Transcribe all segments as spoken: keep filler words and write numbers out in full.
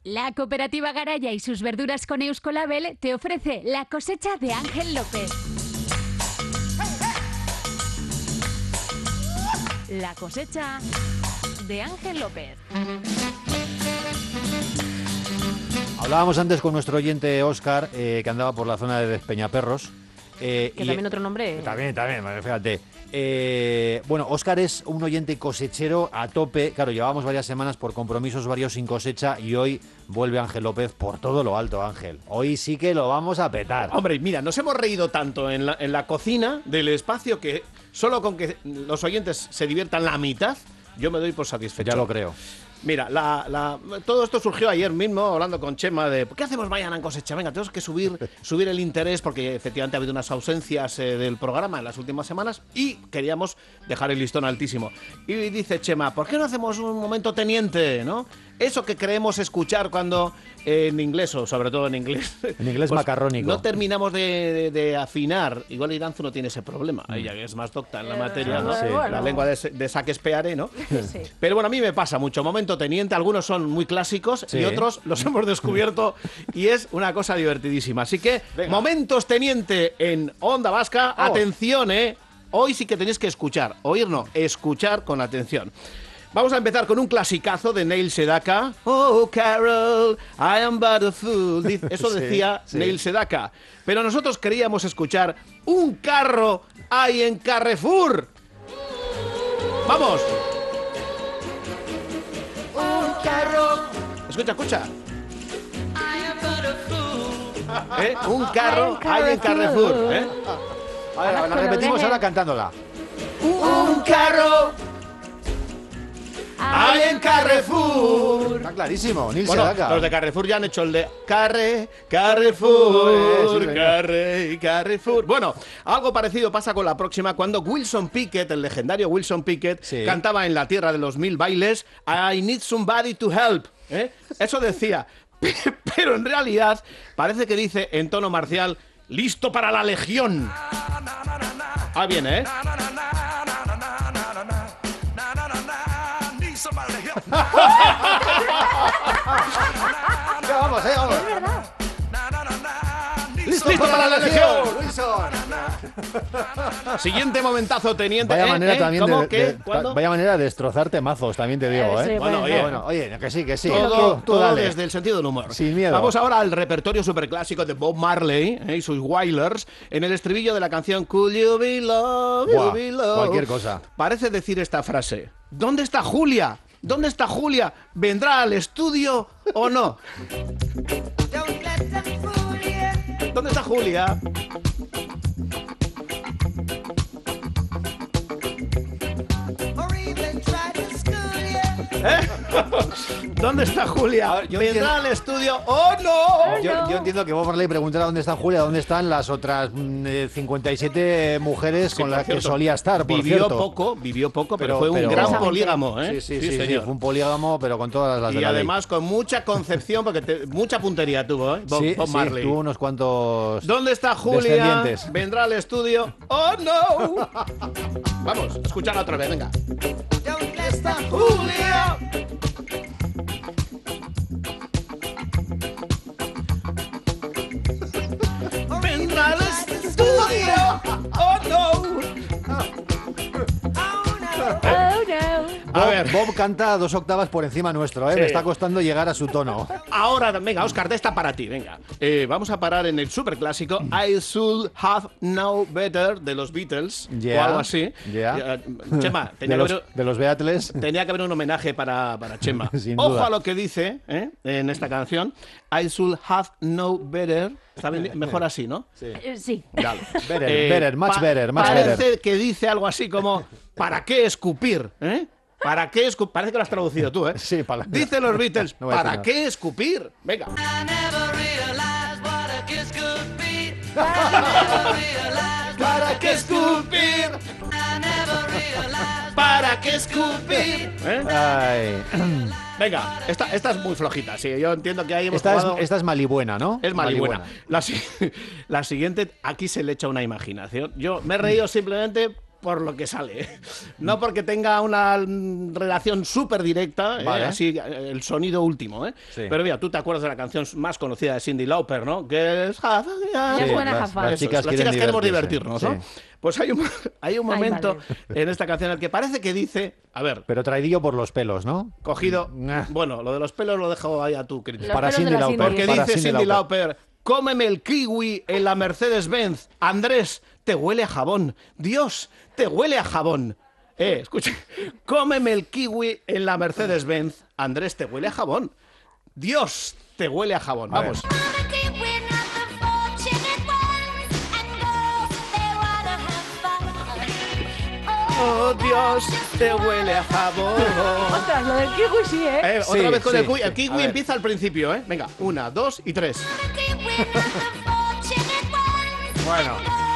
La cooperativa Garaya y sus verduras con Euskolabel te ofrece la cosecha de Ángel López. La cosecha de Ángel López. Hablábamos antes con nuestro oyente Óscar, eh, que andaba por la zona de Despeñaperros. Eh, que y, también otro nombre. También, también, fíjate. Eh, bueno, Óscar es un oyente cosechero a tope. Claro, llevábamos varias semanas por compromisos varios sin cosecha y hoy vuelve Ángel López por todo lo alto, Ángel. Hoy sí que lo vamos a petar. Hombre, mira, nos hemos reído tanto en la, en la cocina del espacio que solo con que los oyentes se diviertan la mitad, yo me doy por satisfecho. Ya lo creo. Mira, la, la, todo esto surgió ayer mismo hablando con Chema de ¿qué hacemos mañana en cosecha? Venga, tenemos que subir, subir el interés porque efectivamente ha habido unas ausencias eh, del programa en las últimas semanas y queríamos dejar el listón altísimo. Y dice Chema, ¿por qué no hacemos un momento teniente, no? Eso que creemos escuchar cuando eh, en inglés, o sobre todo en inglés... En inglés pues, macarrónico. No terminamos de, de, de afinar. Igual Iranzu no tiene ese problema. Mm. Ella que es más docta en la materia, ¿no? Sí. La lengua de, de Saquespeare, ¿no? Sí. Pero bueno, a mí me pasa mucho. Momento teniente, algunos son muy clásicos sí. y otros los hemos descubierto y es una cosa divertidísima. Así que, venga. Momentos teniente en Onda Vasca. Oh. Atención, ¿eh? Hoy sí que tenéis que escuchar. Oír no, escuchar con atención. Vamos a empezar con un clasicazo de Neil Sedaka. Oh, Carol, I am but a fool. Eso decía sí, sí. Neil Sedaka. Pero nosotros queríamos escuchar Un carro hay en Carrefour. ¡Vamos! Un carro. Escucha, escucha. ¿Eh? Un carro hay en Carrefour. ¿Eh? Ahora, la repetimos ahora cantándola. Un carro hay en Carrefour. Está clarísimo, Neil bueno, Sedaka. Los de Carrefour ya han hecho el de Carre, Carrefour, sí, Carre y Carrefour. Bueno, algo parecido pasa con la próxima cuando Wilson Pickett, el legendario Wilson Pickett, sí. cantaba en la tierra de los mil bailes I need somebody to help. ¿Eh? Eso decía, pero en realidad parece que dice en tono marcial listo para la legión. Ah, viene, ¿eh? Ya vamos, eh, vamos. Es verdad. ¡Listo, ¡Listo para, para la legión! Wilson. Siguiente momentazo, teniente. Vaya ¿eh? manera ¿Eh? también ¿Cómo? de, ¿Qué? de, ¿Cuándo? Vaya manera de destrozarte mazos, también te digo, eh, ¿eh? sí, bueno, oye, bueno, oye, que sí, que sí. Todo, tú, tú todo dale. desde el sentido del humor. Sin miedo. Vamos ahora al repertorio superclásico de Bob Marley ¿eh? y sus Wailers en el estribillo de la canción Could You Be Love, Buah, You Be Love. Cualquier cosa. Parece decir esta frase. ¿Dónde está Julia? ¿Dónde está Julia? ¿Vendrá al estudio o no? ¿Dónde está Julia? ¿Eh? ¿Dónde está Julia? Ver, yo ¿Vendrá entiendo... al estudio o no? Yo, yo entiendo que Bob Marley preguntará dónde está Julia, dónde están las otras eh, cincuenta y siete mujeres sí, con las que solía estar, por Vivió cierto. poco, vivió poco, pero, pero fue un pero... gran polígamo, ¿eh? Sí, sí, sí, sí, sí, fue un polígamo, pero con todas las y de la además ley. con mucha concepción, porque te, mucha puntería tuvo, ¿eh? Bob, sí, Bob Marley. Sí, tuvo unos cuantos ¿Dónde está Julia? descendientes. ¿Vendrá al estudio? ¡Oh, no! Vamos, escucharla otra vez, venga. ¿Dónde está Julia? ¿Vendrá al estudio? ¡Oh, no! Oh, no. Bob, A ver. Bob canta dos octavas por encima nuestro, ¿eh? Sí. Me está costando llegar a su tono. Ahora, venga, Óscar, de esta para ti, venga. Eh, vamos a parar en el superclásico I Should Have Known Better de los Beatles Yeah. o algo así. Yeah. Eh, Chema, De tenía, los, que haber, de los Beatles. tenía que haber un homenaje para, para Chema. Sin Ojo duda. a lo que dice ¿eh? en esta canción. I Should Have Known Better. Está bien, mejor así, ¿no? Sí. Eh, sí. Dale. Better, Eh, better, much pa- better, much parece better. que dice algo así como ¿para qué escupir? ¿Eh? ¿Para qué escupir? Parece que lo has traducido tú, ¿eh? Sí, para- Dicen los Beatles, No voy a decir ¿para nada. qué escupir? Venga. ¿Para qué escupir? ¿Para qué escupir? ¿Eh? Ay. Venga, esta, esta es muy flojita, sí. Yo entiendo que ahí hemos Esta es, jugado... esta es malibuena, ¿no? Es malibuena. La, si- la siguiente, aquí se le echa una imaginación. Yo me he reído simplemente por lo que sale. No porque tenga una relación súper directa, Vale. eh, así el sonido último, ¿eh? Sí. Pero mira, tú te acuerdas de la canción más conocida de Cyndi Lauper, ¿no? Que es... Ya es buena, las, Jafar. las Eso, chicas, las quieren chicas queremos divertirse. divertirnos, ¿no? Sí. Pues hay un, hay un Ay, momento vale. en esta canción en el que parece que dice, a ver, Pero traidillo por los pelos, ¿no? cogido, Nah. bueno, lo de los pelos lo dejo ahí a tu crítica. Los Para pelos de Cyndi la Lauper. Cyndi. Porque para dice Cyndi Cyndi Lauper. Lauper, cómeme el kiwi en la Mercedes-Benz. Andrés, te huele a jabón. Dios, te huele a jabón. Eh, escucha, cómeme el kiwi en la Mercedes-Benz. Andrés, te huele a jabón. Dios, te huele a jabón. A ver. Vamos. Oh, Dios, te huele a jabón. Ostras, lo del kiwi sí, ¿eh? Eh, otra Sí, vez con sí, el kiwi. sí. El A kiwi ver. empieza al principio, ¿eh? Venga, una, dos y tres. Bueno.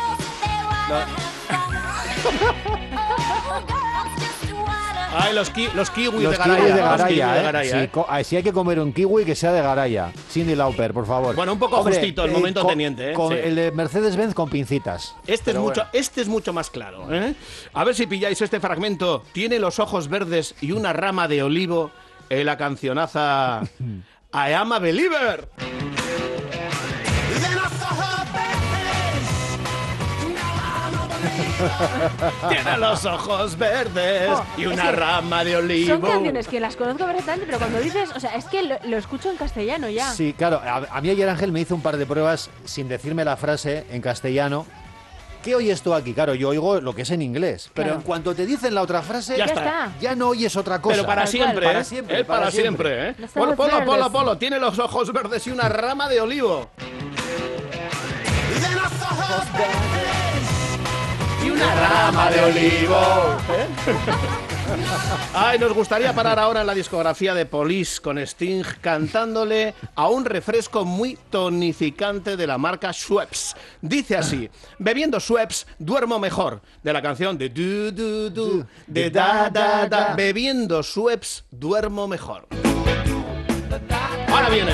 Ay, los, ki los kiwis Los de Garaya. kiwis de los kiwis Garaya, de ¿eh? Garaya, Sí, ¿eh? co- ah, si hay que comer un kiwi, que sea de Garaya. Cyndi Lauper, por favor. Bueno, un poco justito el momento teniente, ¿eh? Con Sí. el de Mercedes-Benz con pincitas. Este es, Pero mucho, bueno. este es mucho más claro, ¿eh? A ver si pilláis este fragmento. Tiene los ojos verdes y una rama de olivo en la cancionaza I Am a Believer. Tiene los ojos verdes Oh, y es una que rama de olivo. Son canciones que las conozco perfectamente, pero cuando dices, o sea, es que lo, lo escucho en castellano ya. Sí, claro. A, a mí ayer Ángel me hizo un par de pruebas sin decirme la frase en castellano. ¿Qué oyes tú aquí? Claro, yo oigo lo que es en inglés. Pero Claro. en cuanto te dicen la otra frase, Ya Ya está. está. ya no oyes otra cosa. Pero para Tal siempre, cual. ¿eh? Para siempre, Él para, para siempre, siempre. ¿eh? Los Polo, ojos polo, polo, verdes. polo. Tiene los ojos verdes y una rama de olivo. Y una rama de olivo. ¿Eh? Ay, nos gustaría parar ahora en la discografía de Police con Sting cantándole a un refresco muy tonificante de la marca Schweppes. Dice así: bebiendo Schweppes duermo mejor. De la canción de du du du de da da da. Bebiendo Schweppes duermo mejor. Ahora viene.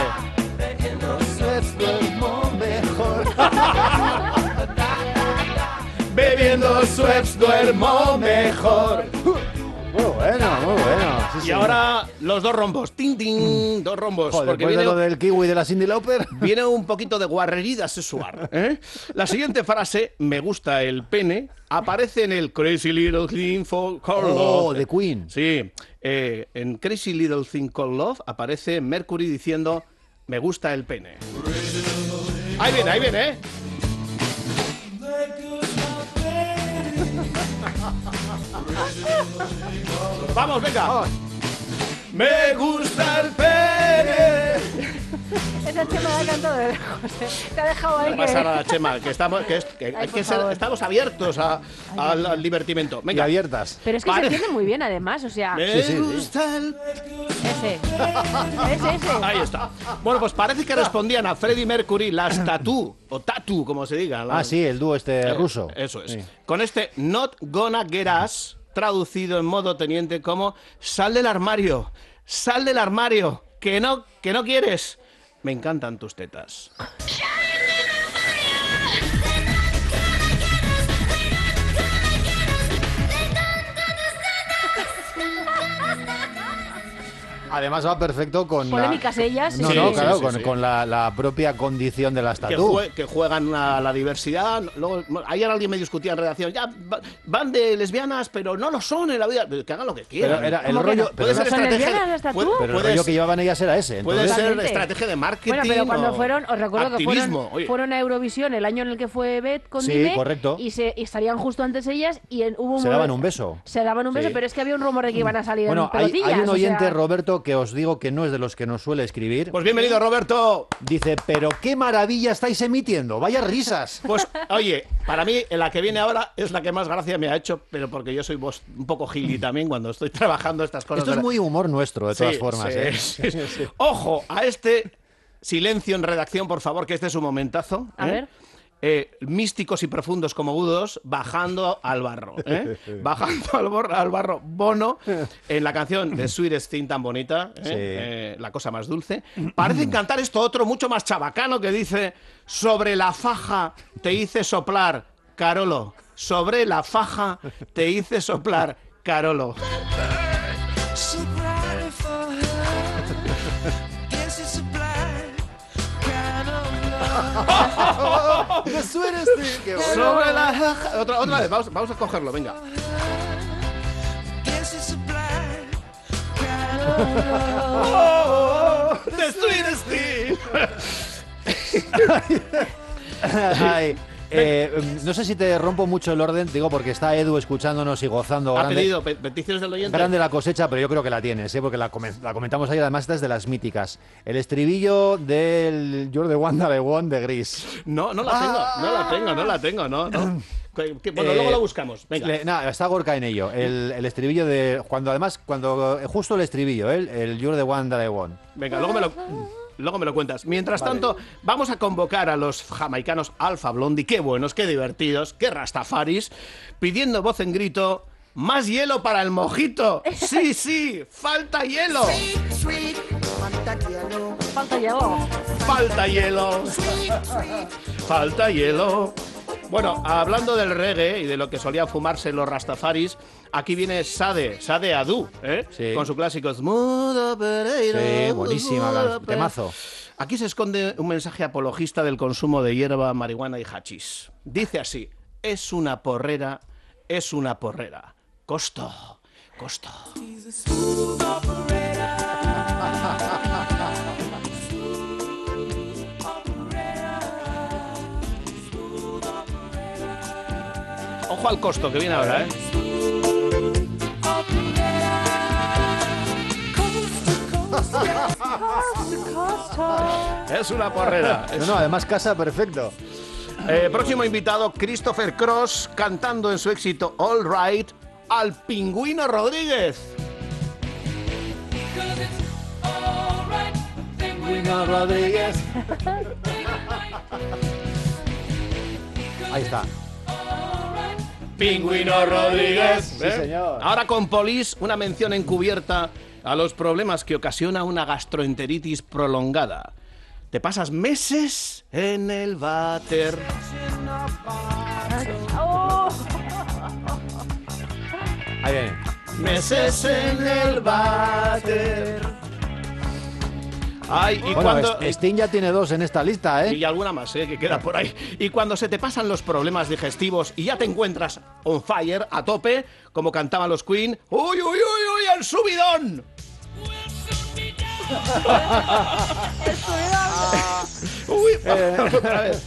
Bebiendo Schweppes duermo mejor. Muy bueno, muy bueno. Sí, Y sí. ahora los dos rombos. Tin, tin, dos rombos. Joder, porque después viene, de lo del kiwi de la Cyndi Lauper. viene un poquito de guarrería sexual. ¿eh? La siguiente frase, me gusta el pene, aparece en el Crazy Little Thing for Called Oh, Love. de Queen. Sí, eh, en Crazy Little Thing Called Love aparece Mercury diciendo, me gusta el pene. Ahí viene, ahí viene, ¿eh? Vamos, venga. Me gusta el pene. Esa Chema la ha cantado de lejos, ¿eh? Te ha dejado ahí No pasa que... nada, Chema, que estamos, que es- que Ay, hay por que ser- favor. estamos abiertos a- al, al divertimento. Y Venga, abiertas. Pero es que Vale. se entiende muy bien, además, o sea... me Sí, sí, sí. gusta el... Ese. Ese, ese. Ahí está. Bueno, pues parece que respondían a Freddie Mercury las Tattoo, o Tattoo, como se diga. Ah, sí, el dúo este Eh, ruso. Eso es. Sí. Con este Not Gonna Get Us, traducido en modo teniente como sal del armario, sal del armario, que no, que no quieres. Me encantan tus tetas. Además va perfecto con Polémicas la... ellas. No, Sí, no, sí, claro, sí, con, sí. con la, la propia condición de las Que, tatú. jue- que juegan a la diversidad. Luego, ayer alguien me discutía en redacción. Ya va- van de lesbianas, pero no lo son en la vida. Que hagan lo que quieran. Pero era el ¿Cómo que rollo... no? pero puede era- ser ¿Son estrategia. lesbianas las puede, tatú? pero el puede rollo ser- que llevaban ellas era ese. puede Entonces, ser Totalmente. estrategia de marketing. Bueno, pero cuando o fueron, os recuerdo que activismo. fueron, Oye, fueron a Eurovisión el año en el que fue Bet con Sí, Dime, correcto. y, se, y estarían justo antes ellas y en- hubo un Se mo- daban un beso. Se daban un beso, Sí. pero es que había un rumor de que iban a salir Bueno, en hay, pelotillas. hay un o oyente, sea, Roberto, que os digo que no es de los que nos suele escribir. Pues bienvenido, Roberto. Dice, pero qué maravilla estáis emitiendo, vaya risas. Pues, oye, para mí la que viene ahora es la que más gracia me ha hecho, pero porque yo soy vos un poco gili también cuando estoy trabajando estas cosas. Esto de es la- muy humor nuestro, de todas Sí, formas. sí, ¿eh? sí, sí. Ojo a este silencio en redacción, por favor, que este es un momentazo. A ¿eh? ver. Eh, místicos y profundos como Udos bajando al barro. ¿eh? Bajando al, bor- al barro. Bono, en la canción de Sweetest Thing tan bonita, ¿eh? Sí. Eh, la cosa más dulce. Parecen cantar esto otro mucho más chabacano que dice: sobre la faja te hice soplar, Carolo. sobre la faja te hice soplar, Carolo. ¡Qué suena este! ¡Qué bueno! Sobre la faja. Otra, otra vez, vamos, vamos a cogerlo, venga. Oh, the sweetest thing. Ay, eh, no sé si te rompo mucho el orden, digo, porque está Edu escuchándonos y gozando. Ha grande, pedido pe- peticiones del oyente. grande la cosecha, pero yo creo que la tienes, ¿eh? Porque la, comen- la comentamos ayer, además esta es de las míticas. El estribillo del You're the One That I Want de Gris. No, no la tengo, no la tengo, no la tengo, no. no. Que- que- bueno, Eh, luego lo buscamos. Venga. Le- nada, está Gorka en ello. El, el estribillo de. Cuando además, cuando. Justo el estribillo, ¿eh? El You're the One That I Want. Venga, luego me lo, luego me lo cuentas. Mientras Vale. tanto, vamos a convocar a los jamaicanos Alpha Blondie, qué buenos, qué divertidos, qué rastafaris, pidiendo voz en grito, ¡más hielo para el mojito! ¡Sí, sí! ¡Falta hielo! Falta hielo. ¡Falta hielo! ¡Falta hielo! Bueno, hablando del reggae y de lo que solían fumarse los rastafaris, aquí viene Sade, Sade Adu, ¿eh? Sí. Con su clásico Smooth Operator. Sí, buenísima, Smooth can- Operator. temazo. Aquí se esconde un mensaje apologista del consumo de hierba, marihuana y hachís. Dice así, es una porrera, es una porrera. Costo, costo. Ojo al costo que viene ahora, ¿eh? Es una porrera. No, no, además casa perfecto. Eh, próximo invitado, Christopher Cross, cantando en su éxito All Right al Pingüino Rodríguez. Pingüino Rodríguez. Ahí está. Pingüino Rodríguez. Sí, señor. Ahora con Police, una mención encubierta a los problemas que ocasiona una gastroenteritis prolongada. Te pasas meses en el váter. Oh, Ahí viene. Meses en el váter. Ay, y Bueno, cuando... Est- Sting ya tiene dos en esta lista, ¿eh? Y alguna más, ¿eh? Que queda por ahí. Y cuando se te pasan los problemas digestivos y ya te encuentras on fire, a tope, como cantaban los Queen, ¡uy, uy, uy, uy, el subidón! ¡Uy! Otra vez.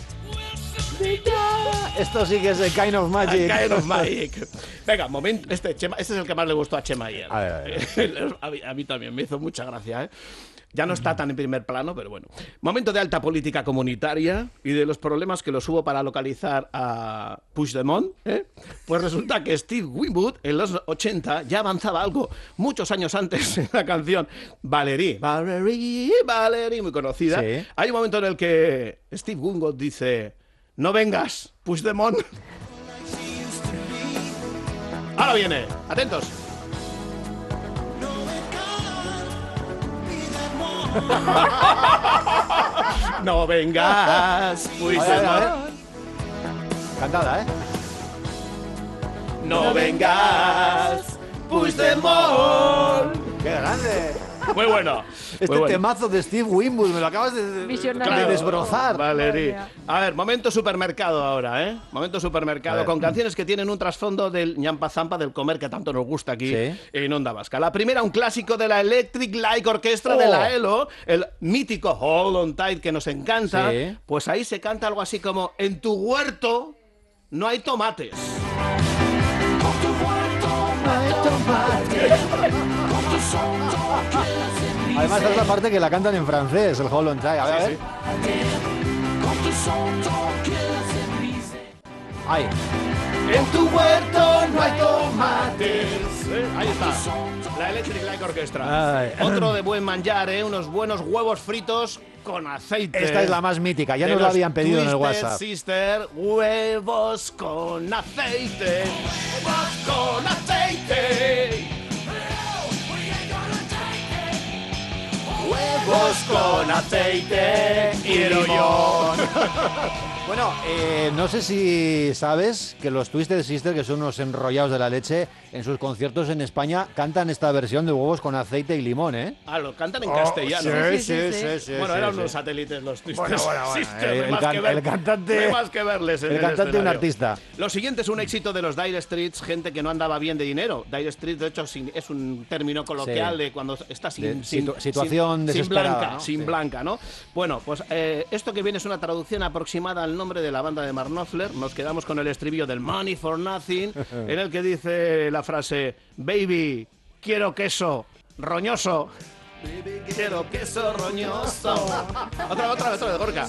Esto sí que es el Kind of Magic. Kind of Magic. Venga, momento. Este, Chema, este es el que más le gustó a Chema ayer. A ver, a ver. a, mí, a mí también me hizo mucha gracia, ¿eh? Ya no está tan en primer plano, pero bueno. Momento de alta política comunitaria y de los problemas que los hubo para localizar a Puigdemont, ¿eh? Pues resulta que Steve Winwood en los ochenta ya avanzaba algo muchos años antes en la canción Valerie, Valerie, Valerie, muy conocida. Sí. Hay un momento en el que Steve Winwood dice: no vengas, Puigdemont. Ahora viene, atentos. No vengas, A ver, a Puigdemont. ver. Cantada, ¿eh? No vengas, Puigdemont. ¡Qué grande! Muy bueno. Este muy bueno. temazo de Steve Winwood, me lo acabas de, de- Visionario. de desbrozar. Valerie. Madre mía. A ver, momento supermercado ahora, ¿eh? Momento A supermercado ver. con canciones que tienen un trasfondo del ñampa zampa, del comer que tanto nos gusta aquí Sí. en Onda Vasca. La primera, un clásico de la Electric Light Orchestra Oh. de la ELO, el mítico Hold on Tight que nos encanta. Sí. Pues ahí se canta algo así como: en tu huerto no hay tomates. Además, esta es la parte que la cantan en francés, el Hold on Tight. A ver, a ver. Ahí. En tu huerto no hay tomates. ¿Eh? Ahí está. La Electric Light Orchestra. Ay. Otro de buen manjar, ¿eh? Unos buenos huevos fritos con aceite. Esta es la más mítica, ya De nos la los habían pedido en el Twisted WhatsApp. Sister, huevos con aceite. Huevos con aceite. Huevos con aceite y limón. Bueno, eh, no sé si sabes que los Twisted Sister, que son unos enrollados de la leche, en sus conciertos en España cantan esta versión de Huevos con aceite y limón, ¿eh? Ah, lo cantan en Oh, castellano. sí, sí, sí, sí, Bueno, sí, eran sí. unos satélites los Twisted Bueno, bueno, bueno. Sister. El no hay más can- que ver- el cantante- no hay más que verles en el cantante, un escenario. artista. Lo siguiente es un éxito de los Dire Straits, gente que no andaba bien de dinero. Dire Straits, de hecho, sin- es un término coloquial Sí. de cuando está sin, De sin- situ- situación sin, sin desesperada, blanca, ¿no? sin Sí. blanca, ¿no? Bueno, pues eh, esto que viene es una traducción aproximada al nombre de la banda de Mark Knopfler. Nos quedamos con el estribillo del Money for Nothing, en el que dice la frase: Baby, quiero queso roñoso. Baby, quiero queso roñoso. Otra, otra, otra de Gorka.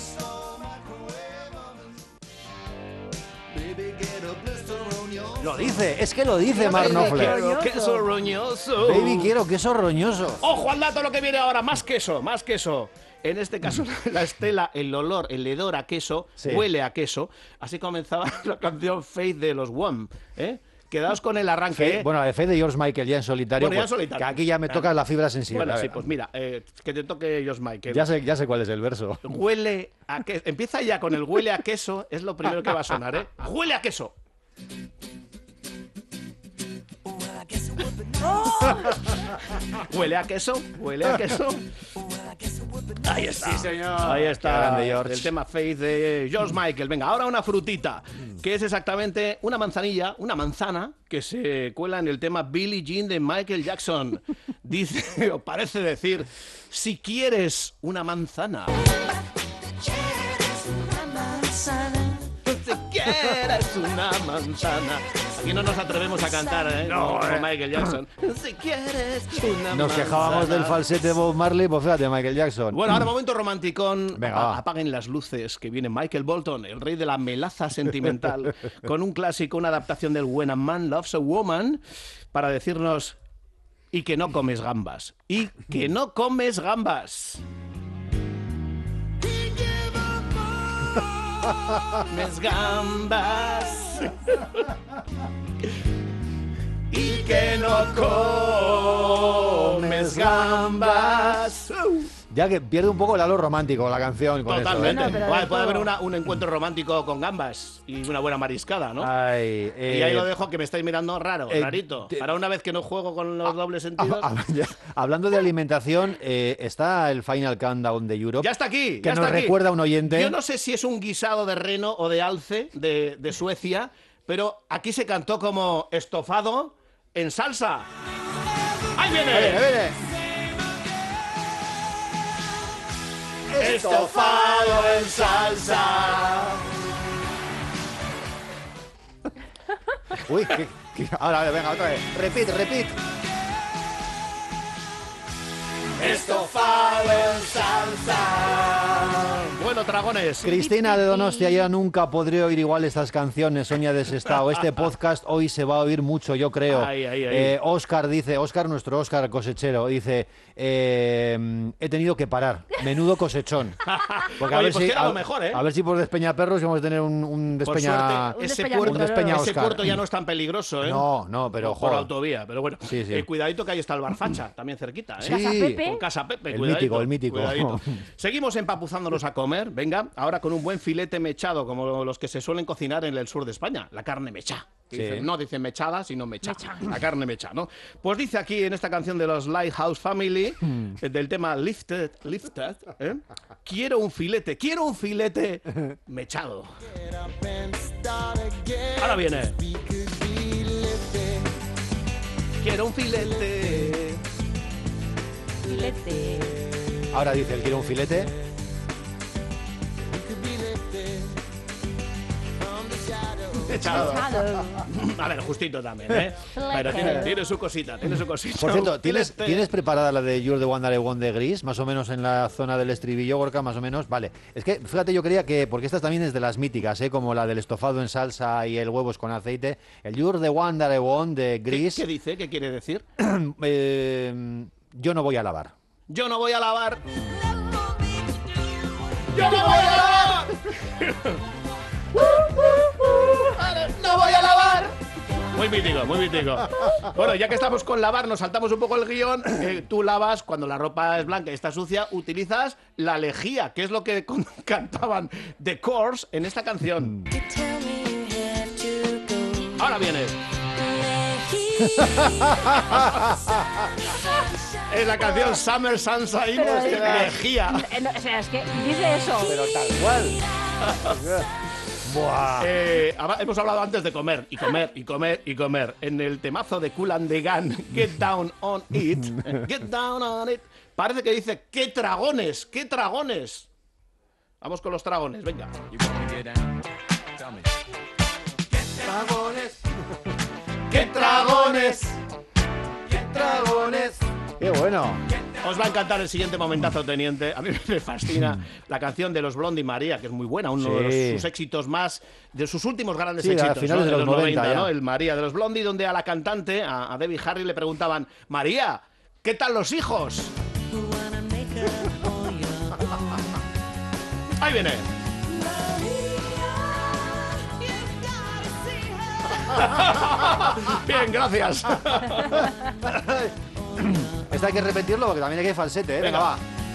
Lo dice, es que lo dice Mark Baby, Knopfler. quiero queso roñoso. Baby, quiero queso roñoso. Ojo al dato, lo que viene ahora, más queso, más queso. En este caso, la estela, el olor, el hedor a queso, Sí. huele a queso. Así comenzaba la canción Faith de los Wham, ¿eh? Quedaos con el arranque, Fe- ¿eh? bueno, la de Fe de George Michael ya en solitario, Bueno, ya en pues, solitario. que aquí ya me toca la fibra sensible. Bueno, a sí, ver. pues mira, eh, que te toque Josh Michael. Ya sé, ya sé cuál es el verso. Huele a queso. Empieza ya con el huele a queso, es lo primero que va a sonar, ¿eh? ¡Huele a queso! Huele a queso, huele a queso. Ahí está. Sí, señor. Ahí está. Qué grande, George. El tema Faith de George Michael. Venga, ahora una frutita, que es exactamente una manzanilla, una manzana, que se cuela en el tema Billie Jean de Michael Jackson. Dice, o parece decir, si quieres una manzana. Si quieres una manzana. Aquí no nos atrevemos a cantar, ¿eh? No, Como eh. Michael Jackson. Si quieres una Nos manzana. quejábamos del falsete de Bob Marley, pues fíjate, Michael Jackson. Bueno, ahora momento romanticón. Venga, Apa- va. apaguen las luces, que viene Michael Bolton, el rey de la melaza sentimental, con un clásico, una adaptación del When a Man Loves a Woman, para decirnos: y que no comes gambas. Y que no comes gambas. Mes gambas. Y que no comes gambas. Ya que pierde un poco el halo romántico la canción con Totalmente. eso, ¿eh? No, pero Puede del puede haber todo. una- un encuentro romántico con gambas y una buena mariscada, ¿no? Ay, eh, Y ahí lo dejo, que me estáis mirando raro, eh, rarito. te- Para una vez que no juego con los dobles ah, sentidos. ah, ya, hablando de alimentación, eh, está el Final Countdown de Europe. Ya está aquí. Que ya nos está aquí. recuerda un oyente. Yo no sé si es un guisado de reno o de alce de, de Suecia, pero aquí se cantó como estofado en salsa. ¡Ahí viene! Viene, viene. Estofado en salsa. Uy, que, que- ahora venga, otra vez. Repeat, repeat. Estofado en salsa. Bueno, dragones. Cristina de Donostia, ya nunca podré oír igual estas canciones, Sonia de Sestao. Este podcast hoy se va a oír mucho, yo creo. Ay, ay, ay. Eh, Óscar dice, Óscar, nuestro Óscar cosechero, dice, eh, he tenido que parar, menudo cosechón. Porque Oye, pues queda lo mejor, ¿eh? A ver si por Despeñaperros vamos a tener un, un Por Despeña... suerte, Un ese despeña- puerto, un despeña ese Oscar. puerto ya no es tan peligroso, ¿eh? No, no, pero por jo, autovía, pero bueno. Sí, sí. Eh, cuidadito que ahí está el Barfacha, también cerquita, ¿eh? Sí. Casa Pepe. Con Casa Pepe, El cuidadito, mítico, el mítico. cuidadito. Seguimos empapuzándonos a comer, venga, ahora con un buen filete mechado, como los que se suelen cocinar en el sur de España, la carne mecha. Sí. Dicen, no dicen mechada, sino mecha. La carne mecha, ¿no? Pues dice aquí en esta canción de los Lighthouse Family, eh, del tema Lifted, Lifted, ¿eh? Quiero un filete, quiero un filete mechado. Ahora viene. Quiero un filete. Filete. ahora dice, él quiere un filete. Mechado. Mechado. A ver, justito también, ¿eh? Pero tiene, tiene su cosita, tiene su cosita. Por cierto, Un ¿tienes, filete. ¿tienes preparada la de You're the One That I Want de Gris? Más o menos en la zona del estribillo, Gorka, más o menos. Vale. Es que, fíjate, yo creía que, porque esta también es de las míticas, ¿eh? Como la del estofado en salsa y el huevos con aceite. El You're the One That I Want de ¿Qué, Gris. qué dice? ¿Qué quiere decir? eh, yo no voy a lavar. Yo no voy a lavar. ¡Yo no voy a lavar! ¡No voy a lavar! Muy mítico, muy mítico. Bueno, ya que estamos con lavar, nos saltamos un poco el guión. Eh, tú lavas, cuando la ropa es blanca y está sucia, utilizas la lejía, que es lo que con- cantaban The Course en esta canción. Ahora viene. Es la canción Summer Sunshine Pero es de que- lejía. Eh, no, o sea, es que dice eso. Pero tal cual. Buah. Eh, hab- hemos hablado antes de comer, y comer, y comer, y comer. En el temazo de Kool and the Gang, Get Down on It, Get Down on It, parece que dice, ¡qué dragones! ¡Qué dragones! Vamos con los dragones, venga. Dragones. ¡Qué dragones! ¡Qué dragones! ¡Qué bueno! Os va a encantar el siguiente momentazo, teniente. A mí me fascina la canción de los Blondie María, que es muy buena, uno Sí. de los- sus éxitos más, de sus últimos grandes Sí, a éxitos, finales ¿no? de los noventa ya. ¿no? El María de los Blondie, donde a la cantante, a, a Debbie Harry, le preguntaban, María, ¿qué tal los hijos? Ahí viene. Bien, gracias. Esta hay que repetirlo porque también hay que ir falsete, ¿eh? Venga, Venga. va.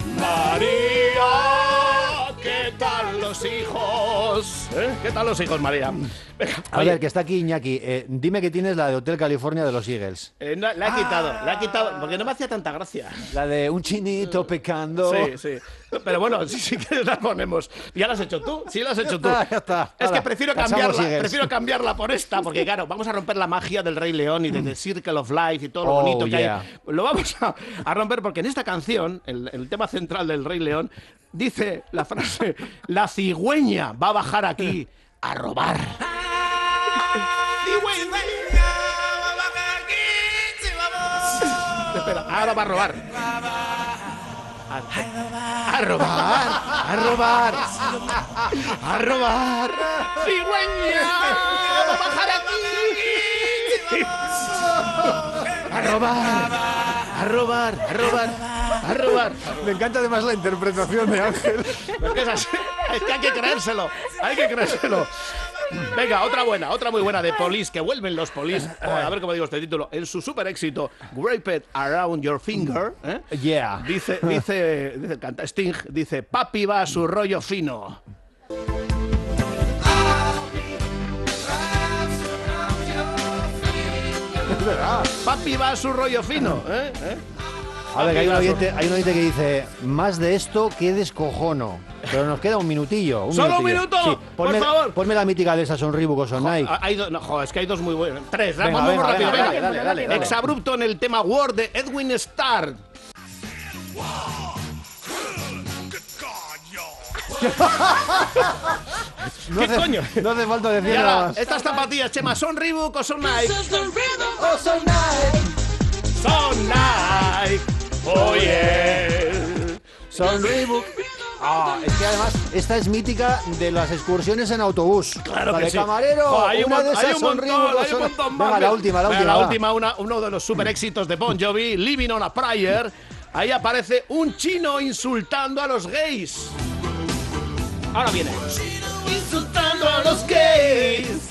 María, ¿qué tal los hijos? ¿Eh? ¿Qué tal los hijos, María? Venga, A oye, ver, que está aquí Iñaki. Eh, dime que tienes la de Hotel California de los Eagles. eh, no, la he quitado, la he quitado, porque no me hacía tanta gracia. La de un chinito pecando. Sí, sí. Pero bueno, si sí que la ponemos. ¿Ya la has hecho tú? Sí, la has hecho tú. está, ya está. Es que Hala, prefiero cachamos cambiarla, Eagles. prefiero cambiarla por esta, porque claro, vamos a romper la magia del Rey León y de The Circle of Life y todo lo Oh, bonito que yeah. hay. Lo vamos a, a romper porque en esta canción, el, el tema central del Rey León, dice la frase, la cigüeña va a bajar aquí a robar. Espera, ahora va a robar. A, a robar, a robar, a robar. ¡Cigüeña! ¡Va a bajar aquí! A robar, a robar, a robar, a robar. Me encanta además la interpretación de Ángel. Es que es así. Es que hay que creérselo, hay que creérselo. Venga, otra buena, otra muy buena de Police, que vuelven los Police. Oh, a ver cómo digo este título. En su super éxito, Grape It Around Your Finger, ¿eh? Yeah. Dice, dice, dice, canta Sting, dice, papi va a su rollo fino. Es verdad. Papi va a su rollo fino, ¿eh? ¿Eh? A ver, que hay un, Papi va a su- oyente, hay un oyente que dice, más de esto que descojono. Pero nos queda un minutillo. Un ¿Solo un minutillo. minuto? ponme, Por favor. Ponme la mítica de esa son Reebok o son Nike. Ah, Hay dos, no, jo, es que hay dos muy buenas. Tres, Venga, vamos venga, rápido, venga, venga. dale, dale, dale. Exabrupto en el tema Word de Edwin Starr. No ¿Qué hace, coño? No hace falta decir Y nada ahora, más. estas zapatillas, Chema, ¿son Reebok o son Nike? Son Nike. Oye. Son Reebok. Ah, es que además esta es mítica de las excursiones en autobús. Claro la que de sí. camarero. Jo, hay un, una mon- de esas hay un son montón, Reebok o hay un son- montón más. Venga, la última, la Venga, última. la va. última, una- uno de los super éxitos de Bon Jovi, Living on a Prayer. Ahí aparece un chino insultando a los gays. Ahora viene. Insultando a los gays.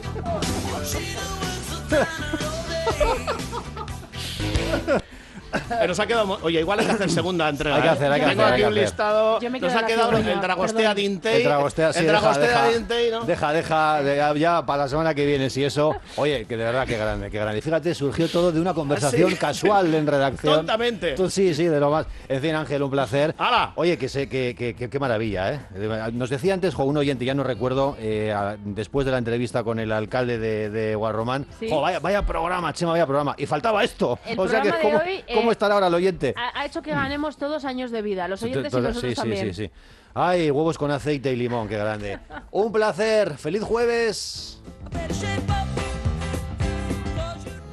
Eh, Nos ha quedado. mo- Oye, igual hay que hacer segunda entrega. Hay que ¿eh? hacer, hay que Tengo hacer, aquí hay un que hacer. listado. Yo me Nos quedo ha la quedado cigüeña, el Dragostea perdón. Dintei. El Dragostea, sí, el deja, Dragostea deja, Dintei, ¿no? deja, deja, de- ya, ya para la semana que viene, si eso. Oye, que de verdad, qué grande, qué grande. Fíjate, surgió todo de una conversación ¿Ah, sí? casual en redacción. Tontamente. Tú, sí, sí, de lo más. En fin, Ángel, un placer. ¡Hala! Oye, que sé, que, que, que- qué maravilla, ¿eh? Nos decía antes, jo, un oyente, ya no recuerdo, eh, a- después de la entrevista con el alcalde de, de Guarromán, Sí. jo, vaya, vaya programa, Chema, vaya programa. Y faltaba esto. El o sea que, programa de ¿cómo, hoy, eh, ¿cómo estará ahora el oyente? Ha, ha hecho que ganemos todos años de vida, los oyentes y Toda- nosotros sí, sí, también. sí, sí. Ay, huevos con aceite y limón, qué grande. Un placer, feliz jueves. better shape up.